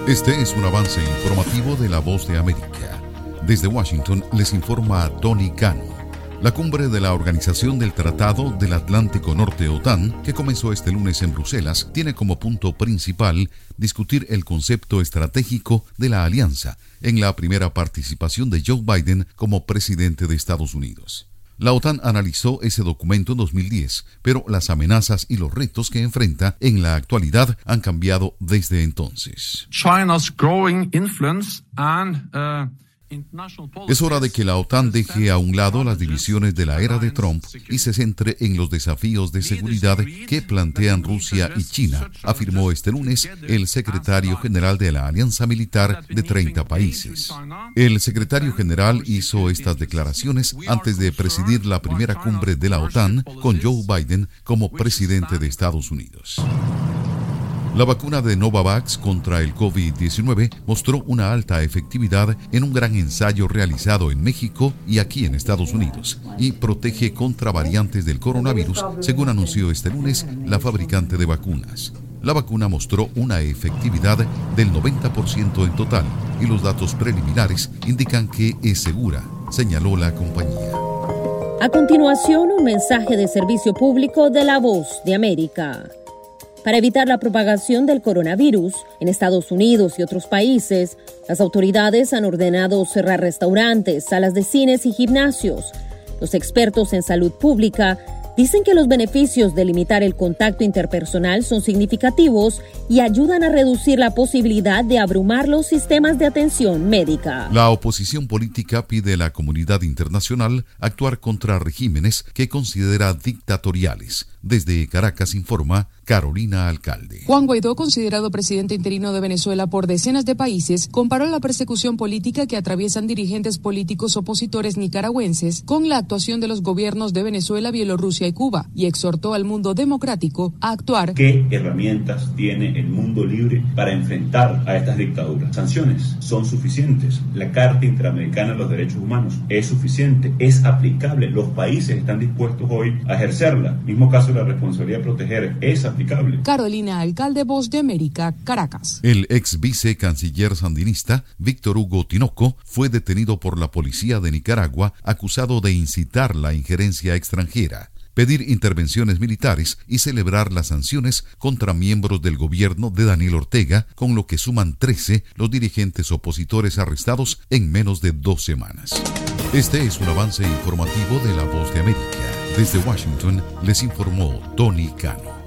Este es un avance informativo de La Voz de América. Desde Washington les informa Tony Cano. La cumbre de la Organización del Tratado del Atlántico Norte, OTAN, que comenzó este lunes en Bruselas, tiene como punto principal discutir el concepto estratégico de la alianza en la primera participación de Joe Biden como presidente de Estados Unidos. La OTAN analizó ese documento en 2010, pero las amenazas y los retos que enfrenta en la actualidad han cambiado desde entonces. China's growing influence Es hora de que la OTAN deje a un lado las divisiones de la era de Trump y se centre en los desafíos de seguridad que plantean Rusia y China, afirmó este lunes el secretario general de la Alianza Militar de 30 países. El secretario general hizo estas declaraciones antes de presidir la primera cumbre de la OTAN con Joe Biden como presidente de Estados Unidos. La vacuna de Novavax contra el COVID-19 mostró una alta efectividad en un gran ensayo realizado en México y aquí en Estados Unidos y protege contra variantes del coronavirus, según anunció este lunes la fabricante de vacunas. La vacuna mostró una efectividad del 90% en total y los datos preliminares indican que es segura, señaló la compañía. A continuación, un mensaje de servicio público de La Voz de América. Para evitar la propagación del coronavirus en Estados Unidos y otros países, las autoridades han ordenado cerrar restaurantes, salas de cines y gimnasios. Los expertos en salud pública dicen que los beneficios de limitar el contacto interpersonal son significativos y ayudan a reducir la posibilidad de abrumar los sistemas de atención médica. La oposición política pide a la comunidad internacional actuar contra regímenes que considera dictatoriales. Desde Caracas informa Carolina Alcalde. Juan Guaidó, considerado presidente interino de Venezuela por decenas de países, comparó la persecución política que atraviesan dirigentes políticos opositores nicaragüenses con la actuación de los gobiernos de Venezuela, Bielorrusia y Cuba y exhortó al mundo democrático a actuar. ¿Qué herramientas tiene el mundo libre para enfrentar a estas dictaduras? Sanciones son suficientes. La Carta Interamericana de los Derechos Humanos es suficiente, es aplicable. Los países están dispuestos hoy a ejercerla. Mismo caso, la responsabilidad de proteger es aplicable. Carolina Alcalde, Voz de América, Caracas. El ex vicecanciller sandinista Víctor Hugo Tinoco fue detenido por la policía de Nicaragua acusado de incitar la injerencia extranjera, pedir intervenciones militares y celebrar las sanciones contra miembros del gobierno de Daniel Ortega, con lo que suman 13 los dirigentes opositores arrestados en menos de 2 semanas. Este es un avance informativo de La Voz de América. Desde Washington les informó Tony Cano.